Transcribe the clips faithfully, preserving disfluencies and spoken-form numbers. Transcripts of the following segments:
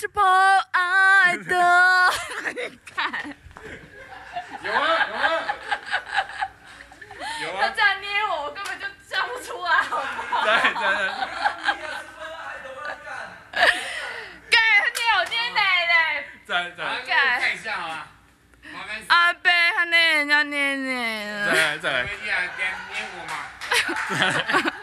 是不爱的。你看， 有啊有啊有啊！ 他这样捏我，我根本就叫不出来，好不好？ 对对对。 干，他捏我捏奶嘞！ 再再干， 看一下好吧。 阿伯，他捏人家捏捏。 再来再来。 你来捏我嘛。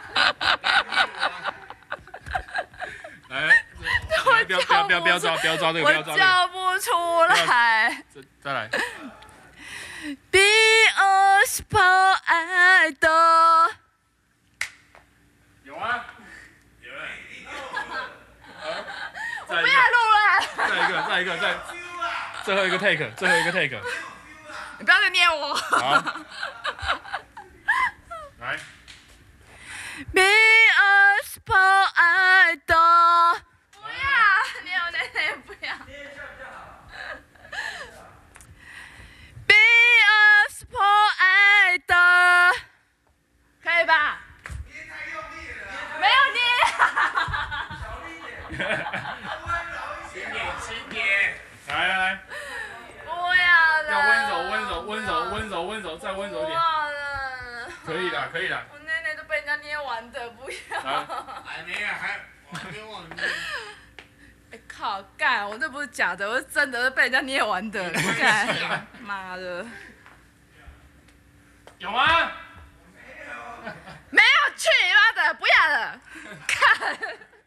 来，不要不要不要不要抓不要抓这个不要抓这个。 我叫不出来。 再再来。 比我是不爱的。 有啊。有啊。 我不要录了。 再一个再一个再。最后一个 take， 最后一个 take。 你不要再捏我。 好。来。 比我是不爱的。不要，捏我奶奶不要。比我是不爱的，可以吧？ 捏太用力了。 没有捏。 小力一点。轻点轻点。 来来来。 不要了。 要温柔温柔温柔温柔温柔再温柔一点。可以的可以的。 我奶奶都被人家捏完的，不要。 还没有还我还没忘记。 哎靠！干，我这不是假的，我是真的是被人家捏完的。干，妈的！ 有吗？ 没有，去你妈的！不要了，看。